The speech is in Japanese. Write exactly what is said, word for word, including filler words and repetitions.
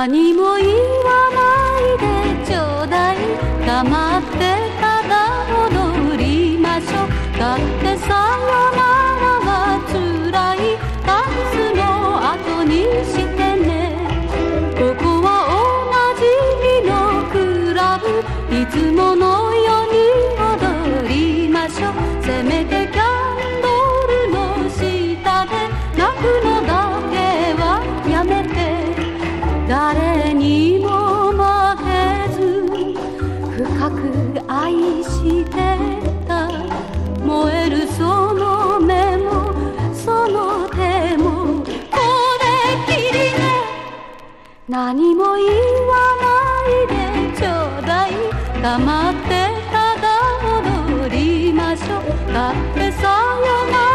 何も言わないでちょうだい、黙ってただ踊りましょう。だってさよならは辛い、ダンスの後にしてね。ここはおなじみのクラブ、いつものように踊りましょう。せめてキャンドルの下で泣くのだけはやめて。誰にも負けず深く愛してた。燃えるその目もその手もこれきりね。何も言わないでちょうだい、黙ってただ踊りましょう。だってさよなら